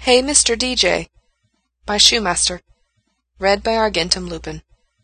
Hey, Mr. DJ by Shoemaster. Read by Argentum Lupin.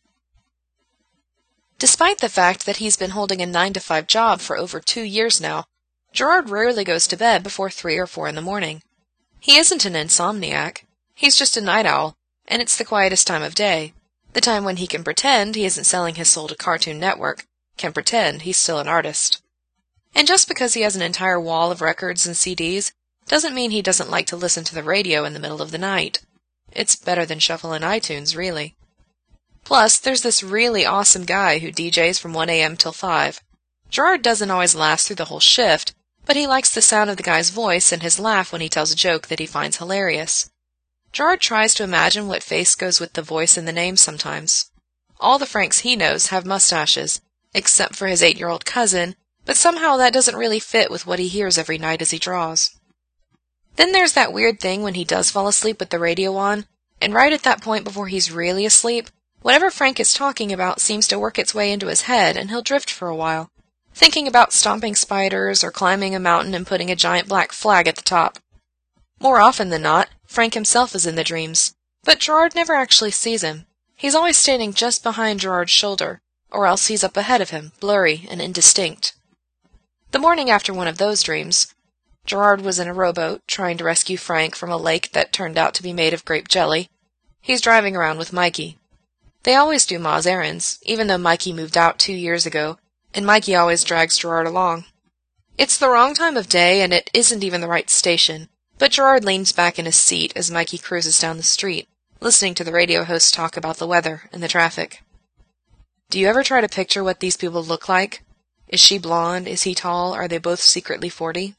Despite the fact that he's been holding a 9-to-5 job for over 2 years now, Gerard rarely goes to bed before 3 or 4 in the morning. He isn't an insomniac. He's just a night owl, and it's the quietest time of day, the time when he can pretend he isn't selling his soul to Cartoon Network, can pretend he's still an artist. And just because he has an entire wall of records and CDs doesn't mean he doesn't like to listen to the radio in the middle of the night. It's better than shuffling iTunes, really. Plus, there's this really awesome guy who DJs from 1 a.m. till 5. Gerard doesn't always last through the whole shift, but he likes the sound of the guy's voice and his laugh when he tells a joke that he finds hilarious. Gerard tries to imagine what face goes with the voice and the name sometimes. All the Franks he knows have mustaches, except for his 8-year-old cousin, but somehow that doesn't really fit with what he hears every night as he draws. Then there's that weird thing when he does fall asleep with the radio on, and right at that point before he's really asleep, whatever Frank is talking about seems to work its way into his head and he'll drift for a while, thinking about stomping spiders or climbing a mountain and putting a giant black flag at the top. More often than not, Frank himself is in the dreams, but Gerard never actually sees him. He's always standing just behind Gerard's shoulder, or else he's up ahead of him, blurry and indistinct. The morning after one of those dreams, Gerard was in a rowboat trying to rescue Frank from a lake that turned out to be made of grape jelly. He's driving around with Mikey. They always do Ma's errands, even though Mikey moved out 2 years ago, and Mikey always drags Gerard along. It's the wrong time of day, and it isn't even the right station, but Gerard leans back in his seat as Mikey cruises down the street, listening to the radio host talk about the weather and the traffic. Do you ever try to picture what these people look like? Is she blonde? Is he tall? Are they both secretly 40?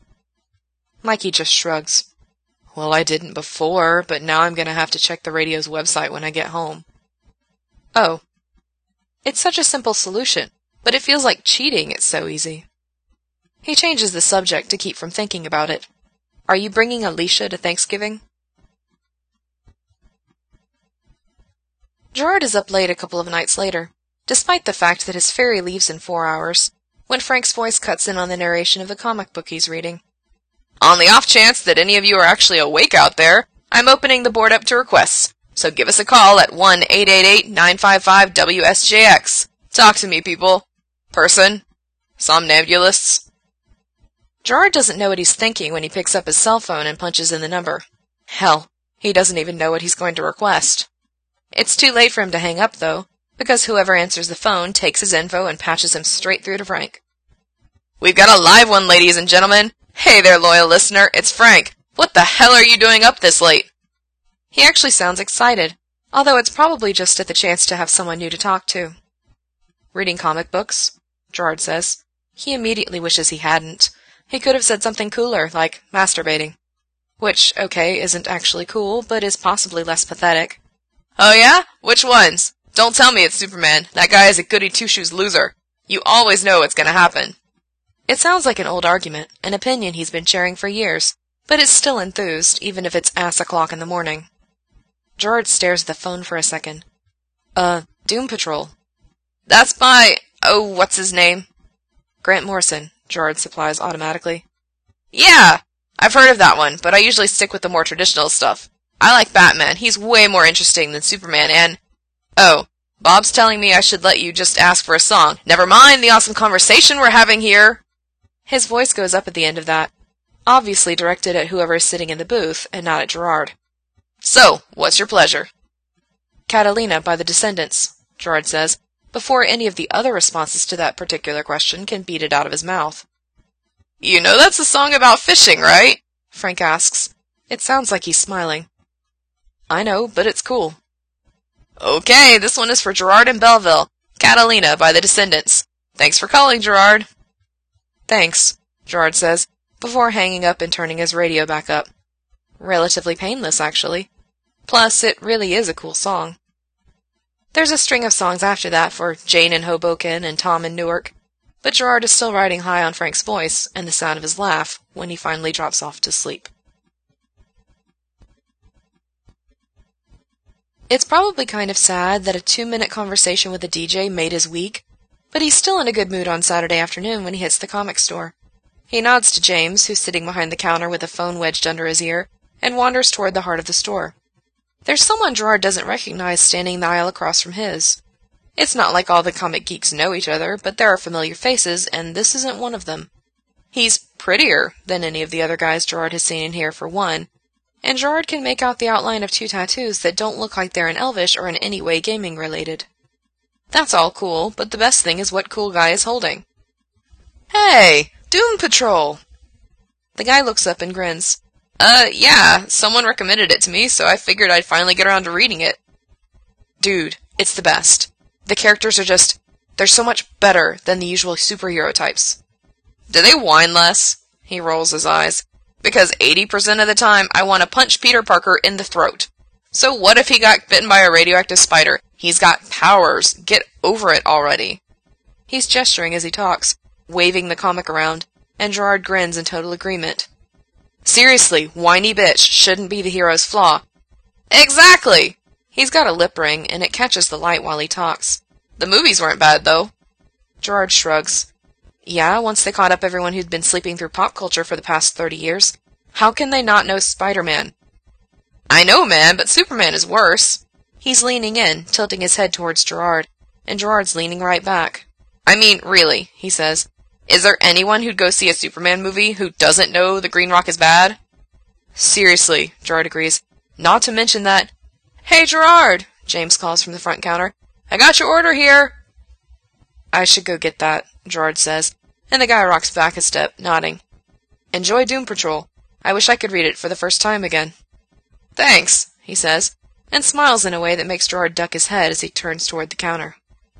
Mikey just shrugs. Well, I didn't before, but now I'm going to have to check the radio's website when I get home. Oh. It's such a simple solution, but it feels like cheating, it's so easy. He changes the subject to keep from thinking about it. Are you bringing Alicia to Thanksgiving? Gerard is up late a couple of nights later, despite the fact that his ferry leaves in 4 hours, when Frank's voice cuts in on the narration of the comic book he's reading. On the off chance that any of you are actually awake out there, I'm opening the board up to requests, so give us a call at 1-888-955-WSJX. Talk to me, people. Person. Somnambulists. Gerard doesn't know what he's thinking when he picks up his cell phone and punches in the number. Hell, he doesn't even know what he's going to request. It's too late for him to hang up, though, because whoever answers the phone takes his info and patches him straight through to Frank. We've got a live one, ladies and gentlemen. Hey there, loyal listener, it's Frank. What the hell are you doing up this late? He actually sounds excited, although it's probably just at the chance to have someone new to talk to. Reading comic books, Gerard says. He immediately wishes he hadn't. He could have said something cooler, like masturbating. Which, okay, isn't actually cool, but is possibly less pathetic. Oh yeah? Which ones? Don't tell me it's Superman. That guy is a goody two-shoes loser. You always know what's gonna happen. It sounds like an old argument, an opinion he's been sharing for years, but it's still enthused, even if it's ass o'clock in the morning. Gerard stares at the phone for a second. Doom Patrol. That's by... oh, what's his name? Grant Morrison, Gerard supplies automatically. Yeah! I've heard of that one, but I usually stick with the more traditional stuff. I like Batman. He's way more interesting than Superman, and... oh, Bob's telling me I should let you just ask for a song. Never mind the awesome conversation we're having here. His voice goes up at the end of that, obviously directed at whoever is sitting in the booth, and not at Gerard. So, what's your pleasure? Catalina by the Descendants, Gerard says, before any of the other responses to that particular question can beat it out of his mouth. You know that's a song about fishing, right? Frank asks. It sounds like he's smiling. I know, but it's cool. Okay, this one is for Gerard in Belleville. Catalina by the Descendants. Thanks for calling, Gerard. Thanks, Gerard says, before hanging up and turning his radio back up. Relatively painless, actually. Plus, it really is a cool song. There's a string of songs after that for Jane in Hoboken and Tom in Newark, but Gerard is still riding high on Frank's voice and the sound of his laugh when he finally drops off to sleep. It's probably kind of sad that a 2-minute conversation with a DJ made his week, but he's still in a good mood on Saturday afternoon when he hits the comic store. He nods to James, who's sitting behind the counter with a phone wedged under his ear, and wanders toward the heart of the store. There's someone Gerard doesn't recognize standing the aisle across from his. It's not like all the comic geeks know each other, but there are familiar faces, and this isn't one of them. He's prettier than any of the other guys Gerard has seen in here, for one, and Gerard can make out the outline of 2 tattoos that don't look like they're in Elvish or in any way gaming-related. That's all cool, but the best thing is what cool guy is holding. "Hey! Doom Patrol!" The guy looks up and grins. Yeah, someone recommended it to me, so I figured I'd finally get around to reading it." "Dude, it's the best. The characters are just... they're so much better than the usual superhero types." "Do they whine less?" He rolls his eyes. "Because 80% of the time, I want to punch Peter Parker in the throat. So what if he got bitten by a radioactive spider? He's got powers. Get over it already." He's gesturing as he talks, waving the comic around, and Gerard grins in total agreement. "Seriously, whiny bitch shouldn't be the hero's flaw." "Exactly!" He's got a lip ring, and it catches the light while he talks. "The movies weren't bad, though." Gerard shrugs. "Yeah, once they caught up everyone who'd been sleeping through pop culture for the past 30 years. How can they not know Spider-Man?" "I know, man, but Superman is worse." He's leaning in, tilting his head towards Gerard, and Gerard's leaning right back. "I mean, really," he says. "Is there anyone who'd go see a Superman movie who doesn't know the Green Rock is bad?" "Seriously," Gerard agrees. "Not to mention that—" "Hey, Gerard!" James calls from the front counter. "I got your order here!" "I should go get that," Gerard says, and the guy rocks back a step, nodding. "Enjoy Doom Patrol. I wish I could read it for the first time again." "Thanks," he says, and smiles in a way that makes Gerard duck his head as he turns toward the counter.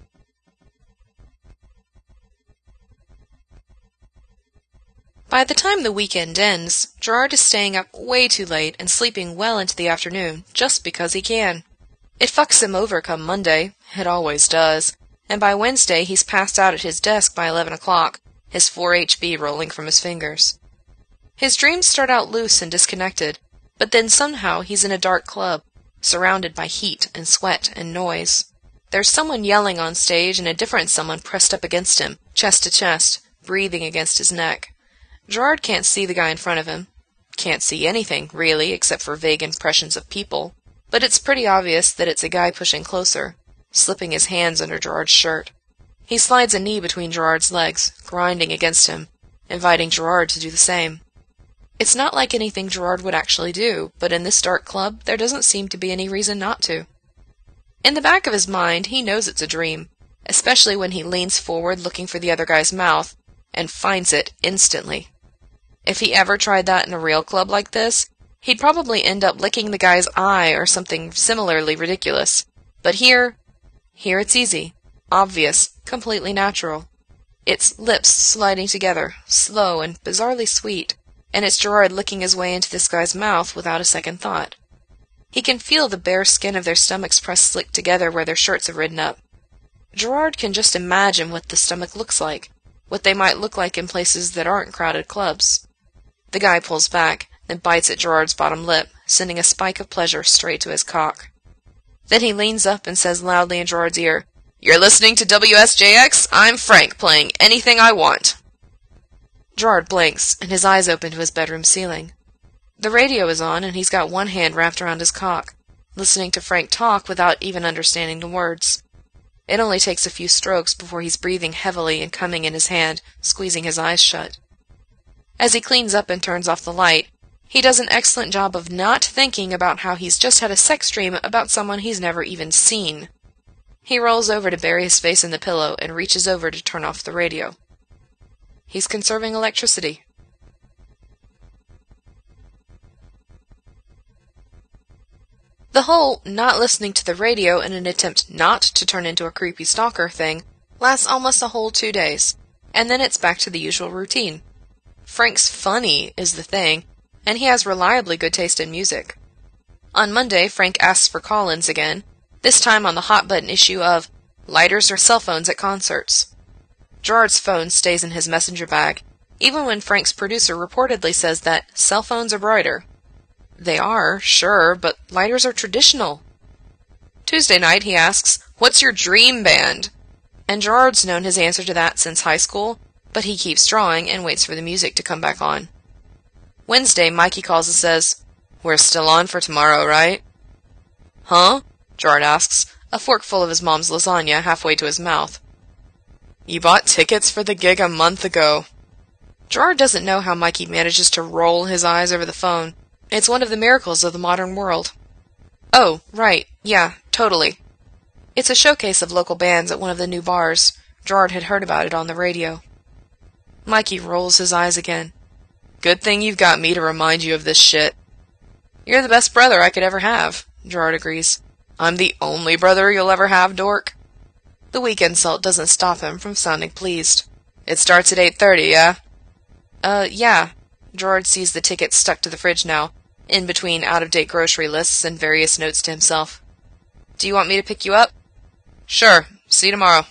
By the time the weekend ends, Gerard is staying up way too late and sleeping well into the afternoon, just because he can. It fucks him over come Monday. It always does. And by Wednesday, he's passed out at his desk by 11 o'clock, his 4-HB rolling from his fingers. His dreams start out loose and disconnected, but then somehow he's in a dark club, surrounded by heat and sweat and noise. There's someone yelling on stage and a different someone pressed up against him, chest to chest, breathing against his neck. Gerard can't see the guy in front of him. Can't see anything, really, except for vague impressions of people, but it's pretty obvious that it's a guy pushing closer, slipping his hands under Gerard's shirt. He slides a knee between Gerard's legs, grinding against him, inviting Gerard to do the same. It's not like anything Gerard would actually do, but in this dark club, there doesn't seem to be any reason not to. In the back of his mind, he knows it's a dream, especially when he leans forward looking for the other guy's mouth, and finds it instantly. If he ever tried that in a real club like this, he'd probably end up licking the guy's eye or something similarly ridiculous. But here it's easy, obvious, completely natural. It's lips sliding together, slow and bizarrely sweet, and it's Gerard licking his way into this guy's mouth without a second thought. He can feel the bare skin of their stomachs pressed slick together where their shirts have ridden up. Gerard can just imagine what the stomach looks like, what they might look like in places that aren't crowded clubs. The guy pulls back, then bites at Gerard's bottom lip, sending a spike of pleasure straight to his cock. Then he leans up and says loudly in Gerard's ear, "You're listening to WSJX? I'm Frank, playing anything I want." Gerard blinks, and his eyes open to his bedroom ceiling. The radio is on, and he's got one hand wrapped around his cock, listening to Frank talk without even understanding the words. It only takes a few strokes before he's breathing heavily and coming in his hand, squeezing his eyes shut. As he cleans up and turns off the light, he does an excellent job of not thinking about how he's just had a sex dream about someone he's never even seen. He rolls over to bury his face in the pillow and reaches over to turn off the radio. He's conserving electricity. The whole not listening to the radio in an attempt not to turn into a creepy stalker thing lasts almost a whole 2 days, and then it's back to the usual routine. Frank's funny is the thing, and he has reliably good taste in music. On Monday, Frank asks for call-ins again, this time on the hot-button issue of Lighters or Cell Phones at Concerts. Gerard's phone stays in his messenger bag, even when Frank's producer reportedly says that cell phones are brighter. They are, sure, but lighters are traditional. Tuesday night, he asks, "What's your dream band?" And Gerard's known his answer to that since high school, but he keeps drawing and waits for the music to come back on. Wednesday, Mikey calls and says, We're still on for tomorrow, right? Huh? Gerard asks, a forkful of his mom's lasagna halfway to his mouth. You bought tickets for the gig a month ago. Gerard doesn't know how Mikey manages to roll his eyes over the phone. It's one of the miracles of the modern world. Oh, right, yeah, totally. It's a showcase of local bands at one of the new bars. Gerard had heard about it on the radio. Mikey rolls his eyes again. Good thing you've got me to remind you of this shit. You're the best brother I could ever have, Gerard agrees. I'm the only brother you'll ever have, dork. The weak insult doesn't stop him from sounding pleased. It starts at 8:30, yeah? Yeah. Gerard sees the tickets stuck to the fridge now, in between out-of-date grocery lists and various notes to himself. Do you want me to pick you up? Sure. See you tomorrow.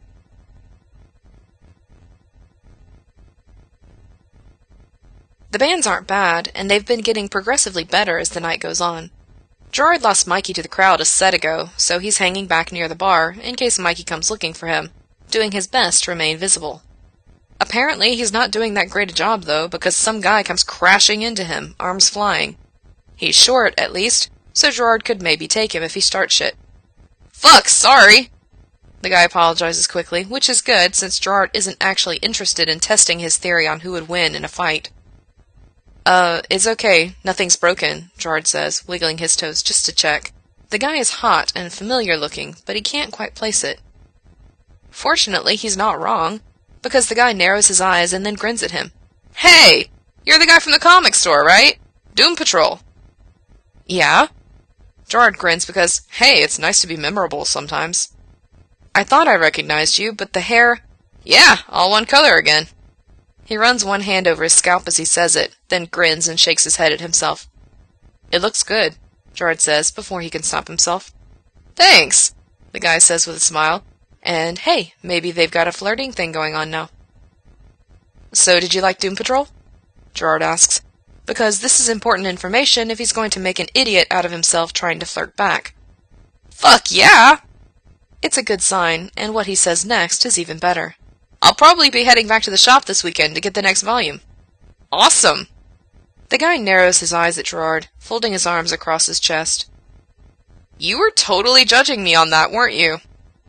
The bands aren't bad, and they've been getting progressively better as the night goes on. Gerard lost Mikey to the crowd a set ago, so he's hanging back near the bar in case Mikey comes looking for him, doing his best to remain visible. Apparently, he's not doing that great a job, though, because some guy comes crashing into him, arms flying. He's short, at least, so Gerard could maybe take him if he starts shit. Fuck, sorry! The guy apologizes quickly, which is good, since Gerard isn't actually interested in testing his theory on who would win in a fight. It's okay. Nothing's broken, Gerard says, wiggling his toes just to check. The guy is hot and familiar looking, but he can't quite place it. Fortunately, he's not wrong, because the guy narrows his eyes and then grins at him. Hey! You're the guy from the comic store, right? Doom Patrol. Yeah? Gerard grins because, hey, it's nice to be memorable sometimes. I thought I recognized you, but the hair... Yeah, all one color again. He runs one hand over his scalp as he says it, then grins and shakes his head at himself. It looks good, Gerard says before he can stop himself. Thanks, the guy says with a smile. And hey, maybe they've got a flirting thing going on now. So did you like Doom Patrol? Gerard asks, because this is important information if he's going to make an idiot out of himself trying to flirt back. Fuck yeah! It's a good sign, and what he says next is even better. I'll probably be heading back to the shop this weekend to get the next volume. Awesome! The guy narrows his eyes at Gerard, folding his arms across his chest. You were totally judging me on that, weren't you?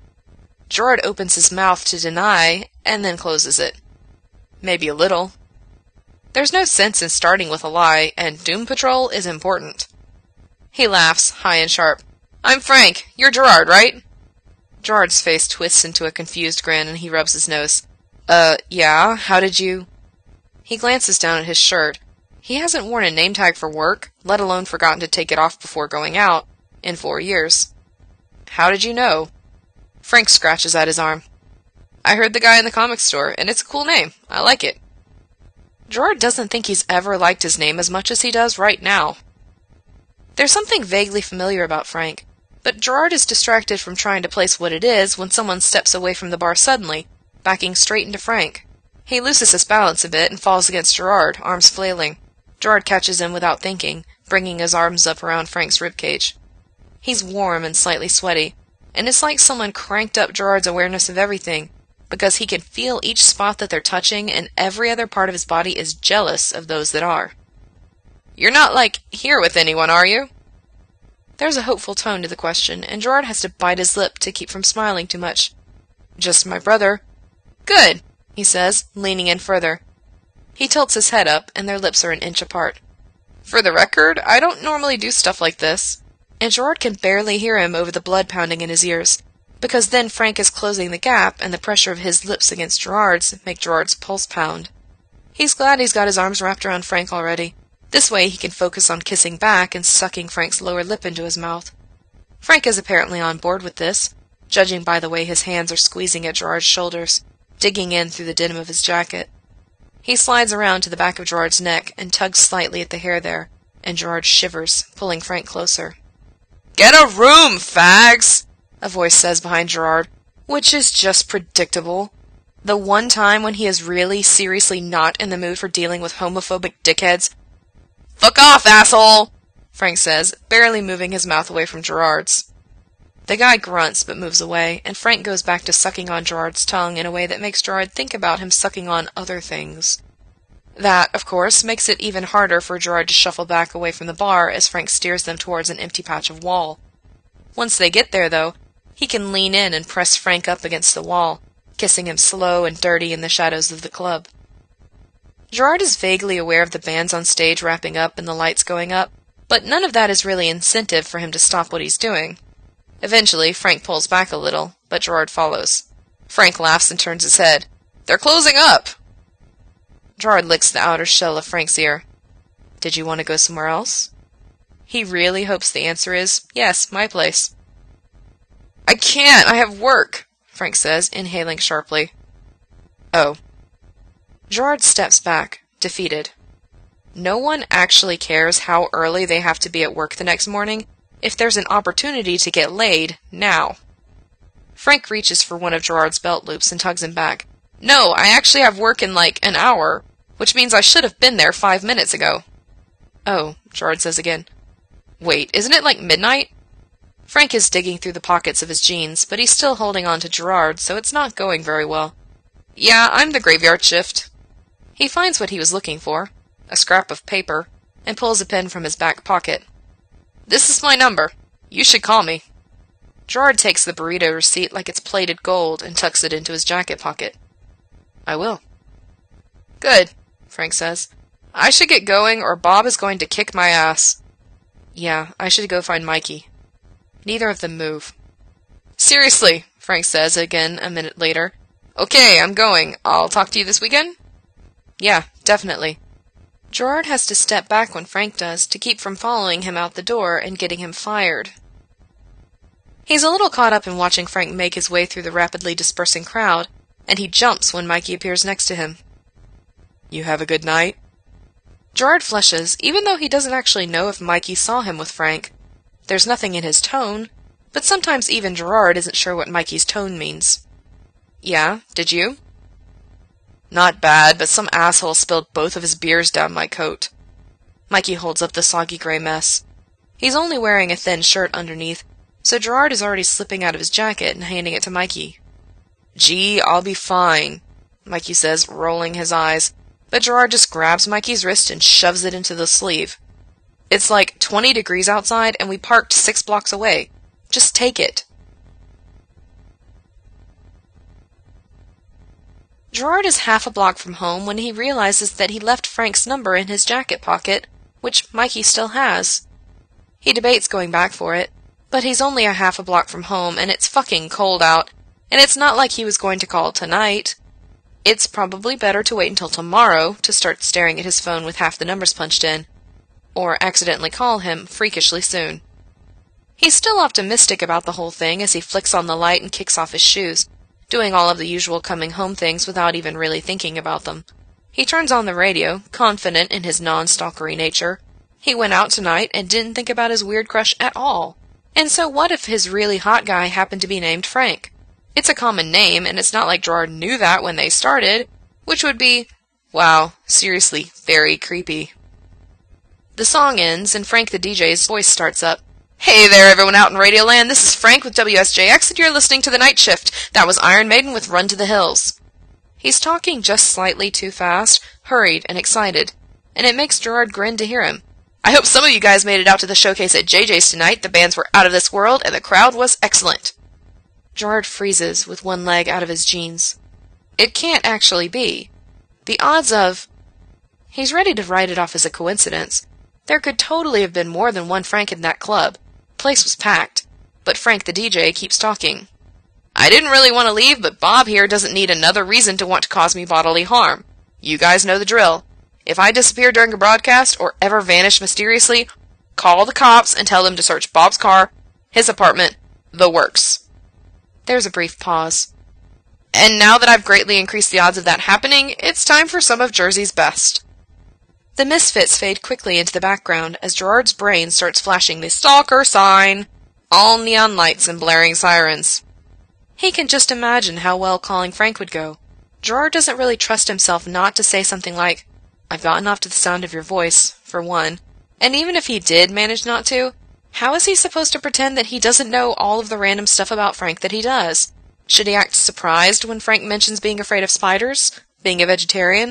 Gerard opens his mouth to deny, and then closes it. Maybe a little. There's no sense in starting with a lie, and Doom Patrol is important. He laughs, high and sharp. I'm Frank. You're Gerard, right? Gerard's face twists into a confused grin, and he rubs his nose. Yeah, how did you... He glances down at his shirt. He hasn't worn a name tag for work, let alone forgotten to take it off before going out, in 4 years. How did you know? Frank scratches at his arm. I heard the guy in the comic store, and it's a cool name. I like it. Gerard doesn't think he's ever liked his name as much as he does right now. There's something vaguely familiar about Frank, but Gerard is distracted from trying to place what it is when someone steps away from the bar suddenly, backing straight into Frank. He loses his balance a bit and falls against Gerard, arms flailing. Gerard catches him without thinking, bringing his arms up around Frank's ribcage. He's warm and slightly sweaty, and it's like someone cranked up Gerard's awareness of everything, because he can feel each spot that they're touching, and every other part of his body is jealous of those that are. You're not, here with anyone, are you? There's a hopeful tone to the question, and Gerard has to bite his lip to keep from smiling too much. Just my brother. Good, he says, leaning in further. He tilts his head up, and their lips are an inch apart. For the record, I don't normally do stuff like this. And Gerard can barely hear him over the blood pounding in his ears, because then Frank is closing the gap, and the pressure of his lips against Gerard's make Gerard's pulse pound. He's glad he's got his arms wrapped around Frank already. This way he can focus on kissing back and sucking Frank's lower lip into his mouth. Frank is apparently on board with this, judging by the way his hands are squeezing at Gerard's shoulders, digging in through the denim of his jacket. He slides around to the back of Gerard's neck and tugs slightly at the hair there, and Gerard shivers, pulling Frank closer. Get a room, fags! A voice says behind Gerard, which is just predictable. The one time when he is really, seriously not in the mood for dealing with homophobic dickheads. Fuck off, asshole! Frank says, barely moving his mouth away from Gerard's. The guy grunts but moves away, and Frank goes back to sucking on Gerard's tongue in a way that makes Gerard think about him sucking on other things. That, of course, makes it even harder for Gerard to shuffle back away from the bar as Frank steers them towards an empty patch of wall. Once they get there, though, he can lean in and press Frank up against the wall, kissing him slow and dirty in the shadows of the club. Gerard is vaguely aware of the bands on stage wrapping up and the lights going up, but none of that is really incentive for him to stop what he's doing. Eventually, Frank pulls back a little, but Gerard follows. Frank laughs and turns his head. "They're closing up!" Gerard licks the outer shell of Frank's ear. "Did you want to go somewhere else?" He really hopes the answer is, "Yes, my place." "I can't, I have work," Frank says, inhaling sharply. "Oh." Gerard steps back, defeated. No one actually cares how early they have to be at work the next morning if there's an opportunity to get laid now. Frank reaches for one of Gerard's belt loops and tugs him back. "No, I actually have work in like an hour, which means I should have been there 5 minutes ago." "Oh," Gerard says again. "Wait, isn't it like midnight?" Frank is digging through the pockets of his jeans, but he's still holding on to Gerard, so it's not going very well. "Yeah, I'm the graveyard shift." He finds what he was looking for, a scrap of paper, and pulls a pen from his back pocket. "This is my number. You should call me." Gerard takes the burrito receipt like it's plated gold and tucks it into his jacket pocket. "I will." "Good," Frank says. "I should get going or Bob is going to kick my ass." "Yeah, I should go find Mikey." Neither of them move. "Seriously," Frank says again a minute later. "Okay, I'm going. I'll talk to you this weekend?" "Yeah, definitely." Gerard has to step back when Frank does to keep from following him out the door and getting him fired. He's a little caught up in watching Frank make his way through the rapidly dispersing crowd, and he jumps when Mikey appears next to him. "You have a good night?" Gerard flushes, even though he doesn't actually know if Mikey saw him with Frank. There's nothing in his tone, but sometimes even Gerard isn't sure what Mikey's tone means. "Yeah, did you?" "Not bad, but some asshole spilled both of his beers down my coat." Mikey holds up the soggy gray mess. He's only wearing a thin shirt underneath, so Gerard is already slipping out of his jacket and handing it to Mikey. "Gee, I'll be fine," Mikey says, rolling his eyes, but Gerard just grabs Mikey's wrist and shoves it into the sleeve. "It's like 20 degrees outside and we parked 6 blocks away. Just take it." Gerard is half a block from home when he realizes that he left Frank's number in his jacket pocket, which Mikey still has. He debates going back for it, but he's only a half a block from home and it's fucking cold out, and it's not like he was going to call tonight. It's probably better to wait until tomorrow to start staring at his phone with half the numbers punched in, or accidentally call him freakishly soon. He's still optimistic about the whole thing as he flicks on the light and kicks off his shoes, doing all of the usual coming home things without even really thinking about them. He turns on the radio, confident in his non-stalkery nature. He went out tonight and didn't think about his weird crush at all. And so what if his really hot guy happened to be named Frank? It's a common name, and it's not like Gerard knew that when they started, which would be, wow, seriously, very creepy. The song ends, and Frank the DJ's voice starts up. "Hey there, everyone out in Radioland, this is Frank with WSJX, and you're listening to The Night Shift. That was Iron Maiden with Run to the Hills." He's talking just slightly too fast, hurried, and excited, and it makes Gerard grin to hear him. "I hope some of you guys made it out to the showcase at JJ's tonight. The bands were out of this world, and the crowd was excellent." Gerard freezes with one leg out of his jeans. It can't actually be. The odds of... He's ready to write it off as a coincidence. There could totally have been more than one Frank in that club. The place was packed. But Frank the DJ keeps talking. "I didn't really want to leave, but Bob here doesn't need another reason to want to cause me bodily harm. You guys know the drill. If I disappear during a broadcast or ever vanish mysteriously, call the cops and tell them to search Bob's car, his apartment, the works." There's a brief pause. "And now that I've greatly increased the odds of that happening, it's time for some of Jersey's best." The misfits fade quickly into the background as Gerard's brain starts flashing the stalker sign, all neon lights and blaring sirens. He can just imagine how well calling Frank would go. Gerard doesn't really trust himself not to say something like, "I've gotten off to the sound of your voice," for one, and even if he did manage not to, how is he supposed to pretend that he doesn't know all of the random stuff about Frank that he does? Should he act surprised when Frank mentions being afraid of spiders, being a vegetarian,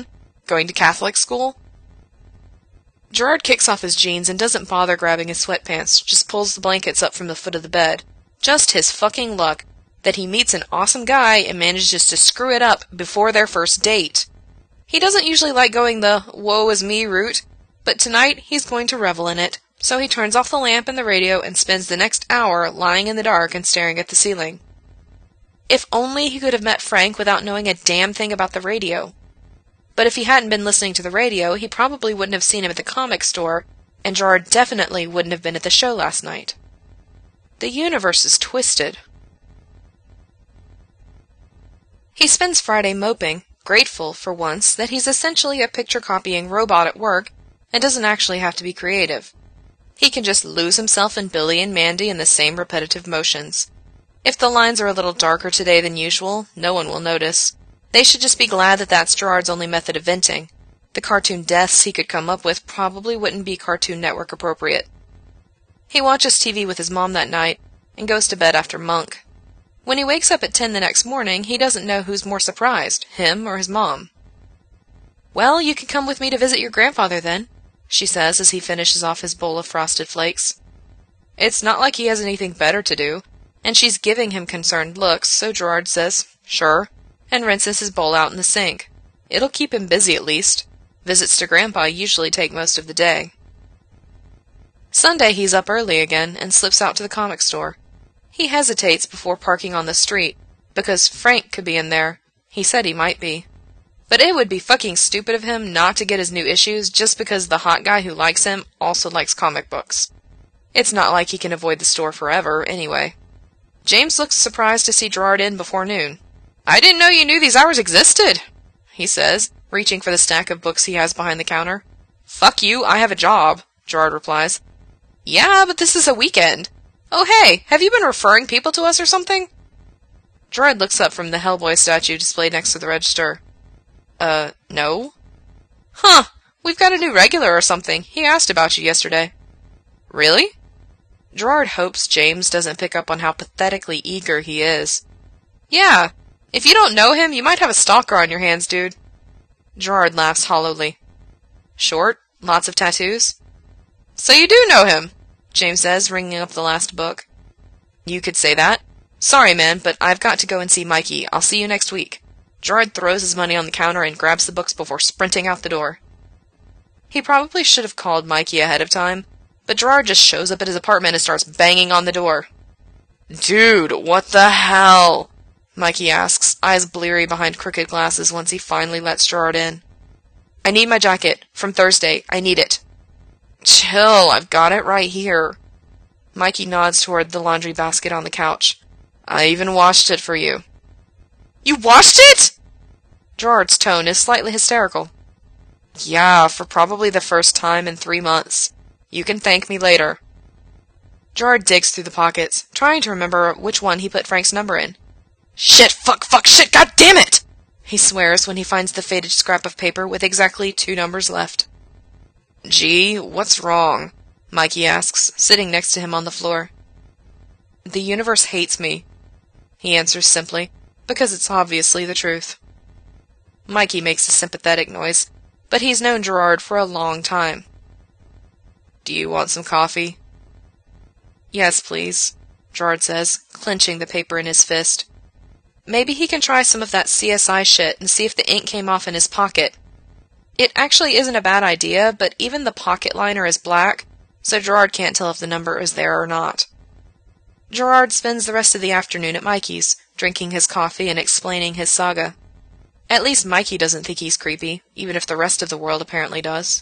Going to Catholic school? Gerard kicks off his jeans and doesn't bother grabbing his sweatpants, just pulls the blankets up from the foot of the bed. Just his fucking luck that he meets an awesome guy and manages to screw it up before their first date. He doesn't usually like going the woe is me route, but tonight he's going to revel in it, so he turns off the lamp and the radio and spends the next hour lying in the dark and staring at the ceiling. If only he could have met Frank without knowing a damn thing about the radio. But if he hadn't been listening to the radio, he probably wouldn't have seen him at the comic store, and Gerard definitely wouldn't have been at the show last night. The universe is twisted. He spends Friday moping, grateful, for once, that he's essentially a picture-copying robot at work and doesn't actually have to be creative. He can just lose himself in Billy and Mandy in the same repetitive motions. If the lines are a little darker today than usual, no one will notice. They should just be glad that that's Gerard's only method of venting. The cartoon deaths he could come up with probably wouldn't be Cartoon Network appropriate. He watches TV with his mom that night and goes to bed after Monk. When he wakes up at 10 the next morning, he doesn't know who's more surprised, him or his mom. "Well, you can come with me to visit your grandfather then," she says as he finishes off his bowl of Frosted Flakes. It's not like he has anything better to do, and she's giving him concerned looks, so Gerard says, "Sure," and rinses his bowl out in the sink. It'll keep him busy at least. Visits to Grandpa usually take most of the day. Sunday he's up early again and slips out to the comic store. He hesitates before parking on the street, because Frank could be in there. He said he might be. But it would be fucking stupid of him not to get his new issues just because the hot guy who likes him also likes comic books. It's not like he can avoid the store forever, anyway. James looks surprised to see Gerard in before noon. "I didn't know you knew these hours existed," he says, reaching for the stack of books he has behind the counter. "Fuck you, I have a job," Gerard replies. "Yeah, but this is a weekend. Oh hey, have you been referring people to us or something?" Gerard looks up from the Hellboy statue displayed next to the register. No? Huh, we've got a new regular or something. He asked about you yesterday." "Really?" Gerard hopes James doesn't pick up on how pathetically eager he is. "Yeah. If you don't know him, you might have a stalker on your hands, dude." Gerard laughs hollowly. "Short? Lots of tattoos?" "So you do know him," James says, ringing up the last book. "You could say that. Sorry, man, but I've got to go and see Mikey. I'll see you next week." Gerard throws his money on the counter and grabs the books before sprinting out the door. He probably should have called Mikey ahead of time, but Gerard just shows up at his apartment and starts banging on the door. "Dude, what the hell?" Mikey asks, eyes bleary behind crooked glasses once he finally lets Gerard in. "I need my jacket. From Thursday. I need it." "Chill, I've got it right here." Mikey nods toward the laundry basket on the couch. "I even washed it for you." "You washed it?" Gerard's tone is slightly hysterical. "Yeah, for probably the first time in 3 months. You can thank me later." Gerard digs through the pockets, trying to remember which one he put Frank's number in. "Shit, fuck, shit, god damn it!" he swears when he finds the faded scrap of paper with exactly 2 numbers left. "Gee, what's wrong?" Mikey asks, sitting next to him on the floor. "The universe hates me," he answers simply, because it's obviously the truth. Mikey makes a sympathetic noise, but he's known Gerard for a long time. "Do you want some coffee?" "Yes, please," Gerard says, clenching the paper in his fist. Maybe he can try some of that CSI shit and see if the ink came off in his pocket. It actually isn't a bad idea, but even the pocket liner is black, so Gerard can't tell if the number is there or not. Gerard spends the rest of the afternoon at Mikey's, drinking his coffee and explaining his saga. At least Mikey doesn't think he's creepy, even if the rest of the world apparently does.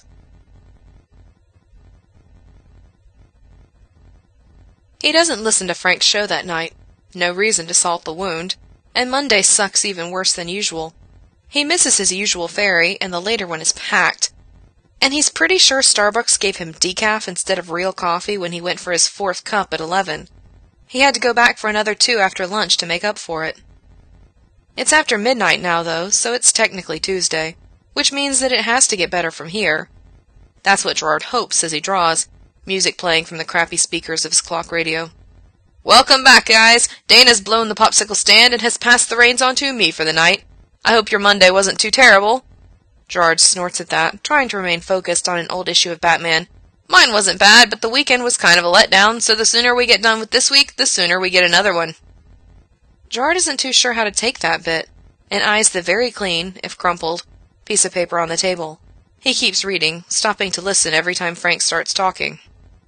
He doesn't listen to Frank's show that night. No reason to salt the wound, and Monday sucks even worse than usual. He misses his usual ferry, and the later one is packed. And he's pretty sure Starbucks gave him decaf instead of real coffee when he went for his 4th cup at 11. He had to go back for another 2 after lunch to make up for it. It's after midnight now, though, so it's technically Tuesday, which means that it has to get better from here. That's what Gerard hopes as he draws, music playing from the crappy speakers of his clock radio. "Welcome back, guys! Dana's blown the popsicle stand and has passed the reins on to me for the night. I hope your Monday wasn't too terrible." Gerard snorts at that, trying to remain focused on an old issue of Batman. Mine wasn't bad, but the weekend was kind of a letdown, so the sooner we get done with this week, the sooner we get another one. Gerard isn't too sure how to take that bit, and eyes the very clean, if crumpled, piece of paper on the table. He keeps reading, stopping to listen every time Frank starts talking.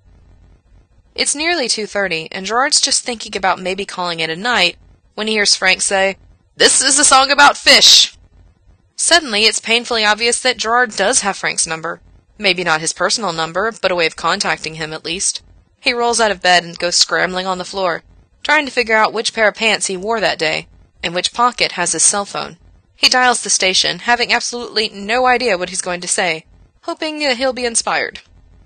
It's nearly 2:30, and Gerard's just thinking about maybe calling it a night when he hears Frank say, "This is a song about fish!" Suddenly, it's painfully obvious that Gerard does have Frank's number. Maybe not his personal number, but a way of contacting him at least. He rolls out of bed and goes scrambling on the floor, trying to figure out which pair of pants he wore that day, and which pocket has his cell phone. He dials the station, having absolutely no idea what he's going to say, hoping he'll be inspired.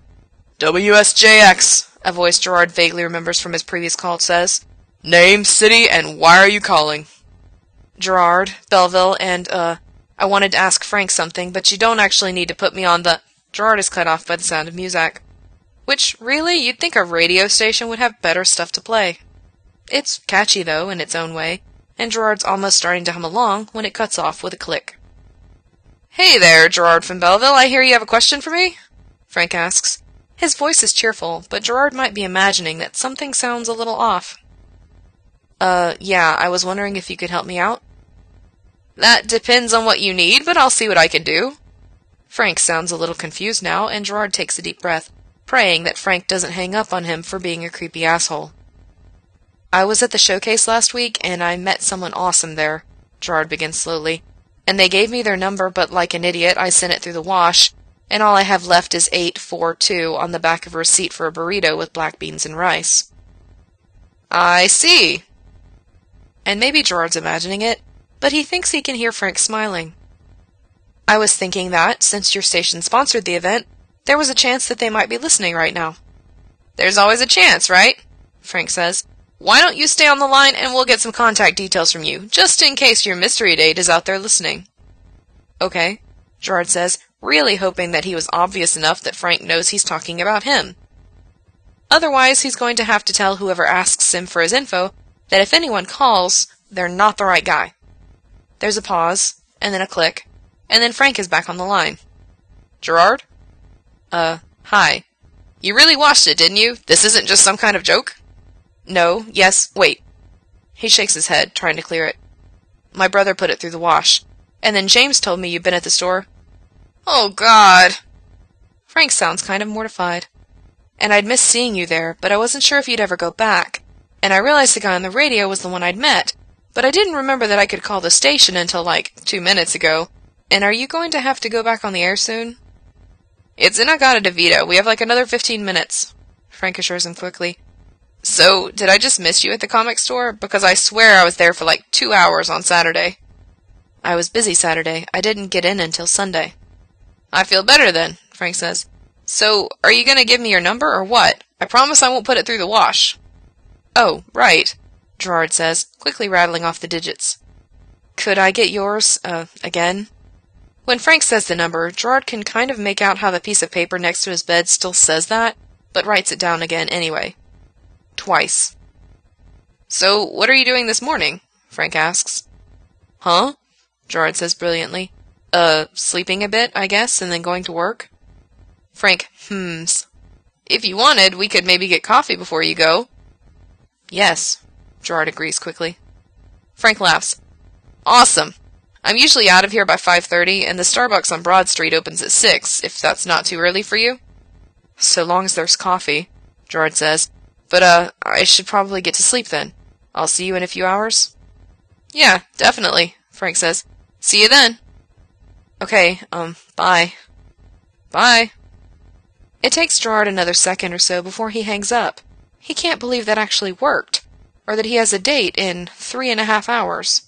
"WSJX," a voice Gerard vaguely remembers from his previous call says. "Name, city, and why are you calling?" "Gerard, Belleville, and, I wanted to ask Frank something, but you don't actually need to put me on the—" Gerard is cut off by the sound of music. Which, really, you'd think a radio station would have better stuff to play. It's catchy, though, in its own way, and Gerard's almost starting to hum along when it cuts off with a click. "Hey there, Gerard from Belleville, I hear you have a question for me?" Frank asks. His voice is cheerful, but Gerard might be imagining that something sounds a little off. Yeah, I was wondering if you could help me out." "That depends on what you need, but I'll see what I can do." Frank sounds a little confused now, and Gerard takes a deep breath, praying that Frank doesn't hang up on him for being a creepy asshole. "I was at the showcase last week, and I met someone awesome there," Gerard begins slowly. "And they gave me their number, but like an idiot, I sent it through the wash, and all I have left is 842 on the back of a receipt for a burrito with black beans and rice." "I see." And maybe Gerard's imagining it, but he thinks he can hear Frank smiling. "I was thinking that, since your station sponsored the event, there was a chance that they might be listening right now." "There's always a chance, right?" Frank says. "Why don't you stay on the line and we'll get some contact details from you, just in case your mystery date is out there listening." "Okay," Gerard says, really hoping that he was obvious enough that Frank knows he's talking about him. Otherwise, he's going to have to tell whoever asks him for his info that if anyone calls, they're not the right guy. There's a pause, and then a click, and then Frank is back on the line. "Gerard?" Hi. You really washed it, didn't you? This isn't just some kind of joke?" "No, yes, wait." He shakes his head, trying to clear it. "My brother put it through the wash. And then James told me you'd been at the store." "Oh, God." Frank sounds kind of mortified. "And I'd missed seeing you there, but I wasn't sure if you'd ever go back. And I realized the guy on the radio was the one I'd met, but I didn't remember that I could call the station until, 2 minutes ago. And are you going to have to go back on the air soon?" "It's in Agata DeVito. We have another 15 minutes. Frank assures him quickly. "So, did I just miss you at the comic store? Because I swear I was there for 2 hours on Saturday." "I was busy Saturday. I didn't get in until Sunday." "I feel better then," Frank says. "So, are you going to give me your number or what? I promise I won't put it through the wash." "Oh, right," Gerard says, quickly rattling off the digits. "Could I get yours, again?" When Frank says the number, Gerard can kind of make out how the piece of paper next to his bed still says that, but writes it down again anyway. Twice. "So, what are you doing this morning?" Frank asks. "Huh?" Gerard says brilliantly. Sleeping a bit, I guess, and then going to work." Frank hums. "If you wanted, we could maybe get coffee before you go." "Yes," Gerard agrees quickly. Frank laughs. "Awesome. I'm usually out of here by 5:30, and the Starbucks on Broad Street opens at 6, if that's not too early for you." "So long as there's coffee," Gerard says. "But, I should probably get to sleep then. I'll see you in a few hours?" "Yeah, definitely," Frank says. "See you then." "Okay, bye." "Bye." It takes Gerard another second or so before he hangs up. He can't believe that actually worked, or that he has a date in 3.5 hours.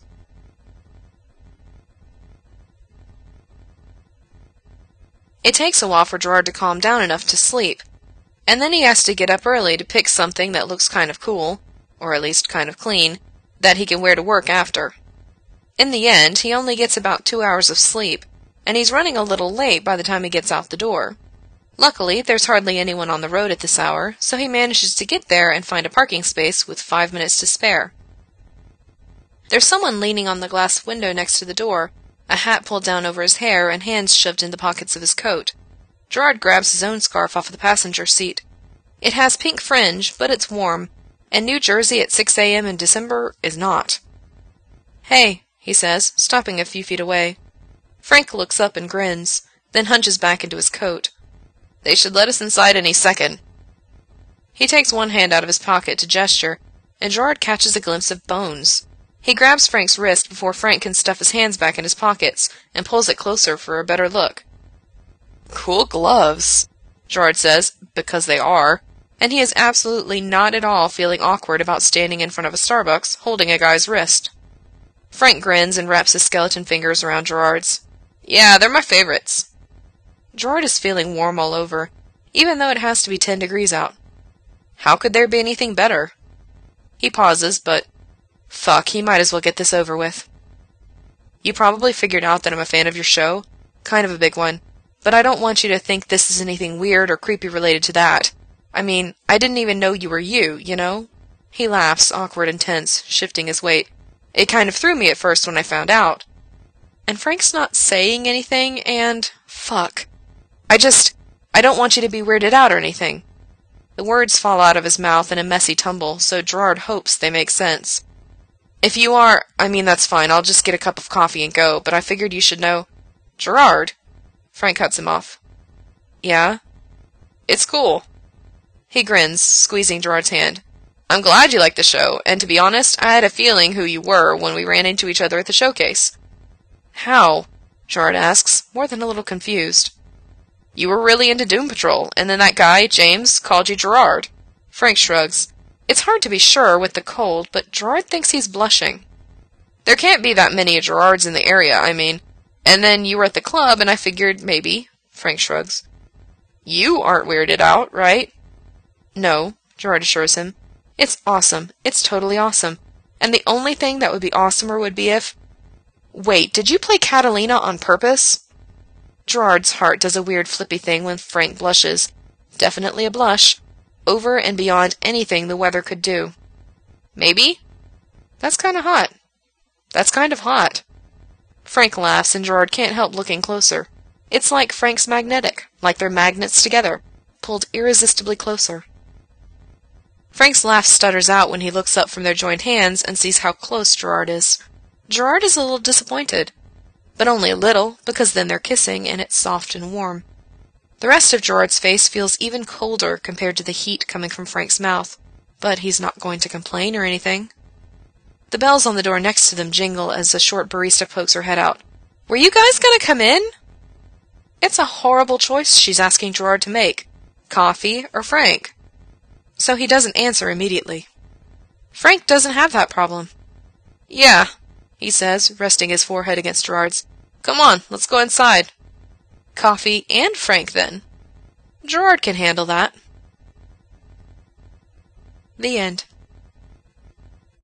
It takes a while for Gerard to calm down enough to sleep, and then he has to get up early to pick something that looks kind of cool, or at least kind of clean, that he can wear to work after. In the end, he only gets about 2 hours of sleep, and he's running a little late by the time he gets out the door. Luckily, there's hardly anyone on the road at this hour, so he manages to get there and find a parking space with 5 minutes to spare. There's someone leaning on the glass window next to the door, a hat pulled down over his hair and hands shoved in the pockets of his coat. Gerard grabs his own scarf off the passenger seat. It has pink fringe, but it's warm, and New Jersey at 6 a.m. in December is not. "Hey," he says, stopping a few feet away. Frank looks up and grins, then hunches back into his coat. "They should let us inside any second." He takes one hand out of his pocket to gesture, and Gerard catches a glimpse of bones. He grabs Frank's wrist before Frank can stuff his hands back in his pockets and pulls it closer for a better look. "Cool gloves," Gerard says, because they are, and he is absolutely not at all feeling awkward about standing in front of a Starbucks holding a guy's wrist. Frank grins and wraps his skeleton fingers around Gerard's. "Yeah, they're my favorites." Gerard is feeling warm all over, even though it has to be 10 degrees out. How could there be anything better? He pauses, but fuck, he might as well get this over with. "You probably figured out that I'm a fan of your show. Kind of a big one. But I don't want you to think this is anything weird or creepy related to that. I mean, I didn't even know you were you, you know?" He laughs, awkward and tense, shifting his weight. "It kind of threw me at first when I found out." And Frank's not saying anything, and fuck. I don't want you to be weirded out or anything. The words fall out of his mouth in a messy tumble, so Gerard hopes they make sense. "If you are, I mean, that's fine. I'll just get a cup of coffee and go, but I figured you should know." "Gerard?" Frank cuts him off. "Yeah?" "It's cool." He grins, squeezing Gerard's hand. "I'm glad you like the show, and to be honest, I had a feeling who you were when we ran into each other at the showcase." "How?" Gerard asks, more than a little confused. "You were really into Doom Patrol, and then that guy, James, called you Gerard." Frank shrugs. It's hard to be sure with the cold, but Gerard thinks he's blushing. "There can't be that many Gerards in the area, I mean. And then you were at the club, and I figured maybe." Frank shrugs. "You aren't weirded out, right?" "No," Gerard assures him. "It's awesome. It's totally awesome. And the only thing that would be awesomer would be if... Wait, did you play Catalina on purpose?" Gerard's heart does a weird flippy thing when Frank blushes. Definitely a blush. Over and beyond anything the weather could do. "Maybe?" "That's kind of hot." "That's kind of hot." Frank laughs, and Gerard can't help looking closer. It's like Frank's magnetic, like they're magnets together, pulled irresistibly closer. Frank's laugh stutters out when he looks up from their joined hands and sees how close Gerard is. Gerard is a little disappointed. But only a little, because then they're kissing, and it's soft and warm. The rest of Gerard's face feels even colder compared to the heat coming from Frank's mouth, but he's not going to complain or anything. The bells on the door next to them jingle as a short barista pokes her head out. "Were you guys going to come in?" It's a horrible choice she's asking Gerard to make. Coffee or Frank? So he doesn't answer immediately. Frank doesn't have that problem. "Yeah," he says, resting his forehead against Gerard's. "Come on, let's go inside." Coffee and Frank, then. Gerard can handle that. The end.